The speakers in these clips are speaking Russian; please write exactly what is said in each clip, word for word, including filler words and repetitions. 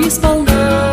любви сполна.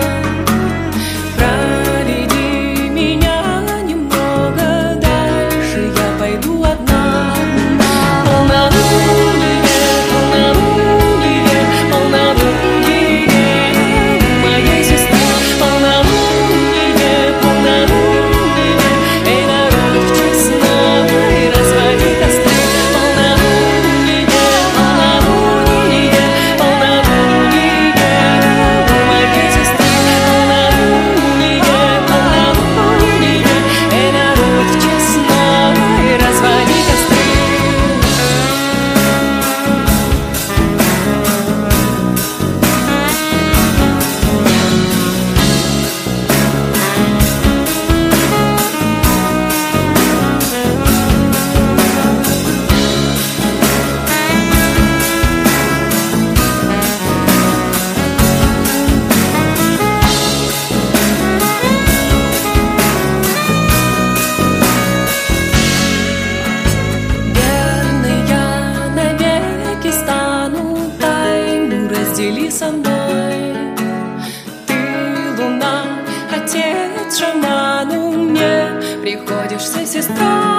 Проведи меня немного дальше, я пойду одна. Полнолуние, полнолуние, полнолуние моей сестры. Полнолуние, полнолуние, эй, народ честной, разводи костры. Полнолуние, полнолуние, полнолуние моей сестры. Полнолуние, полнолуние, эй, народ честной, разводи костры. Верный я навеки стану, тайну раздели со мной. Ты луна, отец шаману, мне приходишься сестрой.